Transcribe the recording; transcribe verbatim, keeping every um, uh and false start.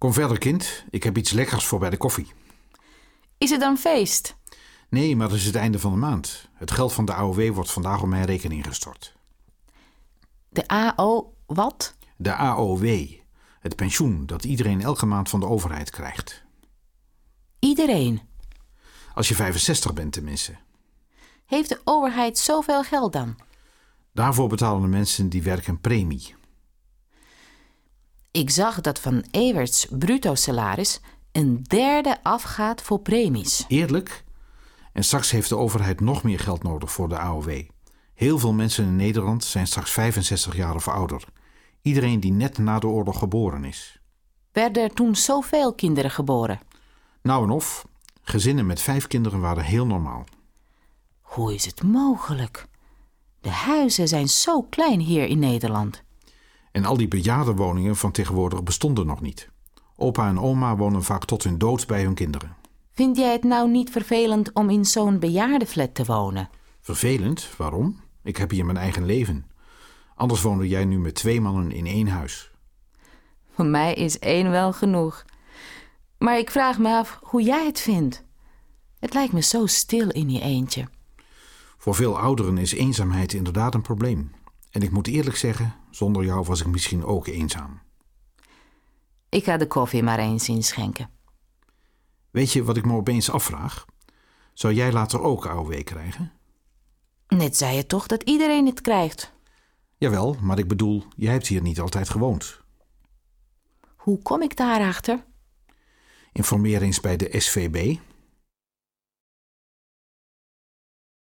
Kom verder, kind. Ik heb iets lekkers voor bij de koffie. Is het dan feest? Nee, maar het is het einde van de maand. Het geld van de A O W wordt vandaag op mijn rekening gestort. De A O wat? De A O W. Het pensioen dat iedereen elke maand van de overheid krijgt. Iedereen. Als je vijfenzestig bent tenminste. Heeft de overheid zoveel geld dan? Daarvoor betalen de mensen die werken premie. Ik zag dat van Everts bruto salaris een derde afgaat voor premies. Eerlijk? En straks heeft de overheid nog meer geld nodig voor de A O W. Heel veel mensen in Nederland zijn straks vijfenzestig jaar of ouder. Iedereen die net na de oorlog geboren is. Werden er toen zoveel kinderen geboren? Nou en of, gezinnen met vijf kinderen waren heel normaal. Hoe is het mogelijk? De huizen zijn zo klein hier in Nederland. En al die bejaardenwoningen van tegenwoordig bestonden nog niet. Opa en oma wonen vaak tot hun dood bij hun kinderen. Vind jij het nou niet vervelend om in zo'n bejaardenflat te wonen? Vervelend? Waarom? Ik heb hier mijn eigen leven. Anders woonde jij nu met twee mannen in één huis. Voor mij is één wel genoeg. Maar ik vraag me af hoe jij het vindt. Het lijkt me zo stil in je eentje. Voor veel ouderen is eenzaamheid inderdaad een probleem. En ik moet eerlijk zeggen, zonder jou was ik misschien ook eenzaam. Ik ga de koffie maar eens inschenken. Weet je wat ik me opeens afvraag? Zou jij later ook A O W krijgen? Net zei je toch dat iedereen het krijgt? Jawel, maar ik bedoel, jij hebt hier niet altijd gewoond. Hoe kom ik daarachter? Informeer eens bij de S V B.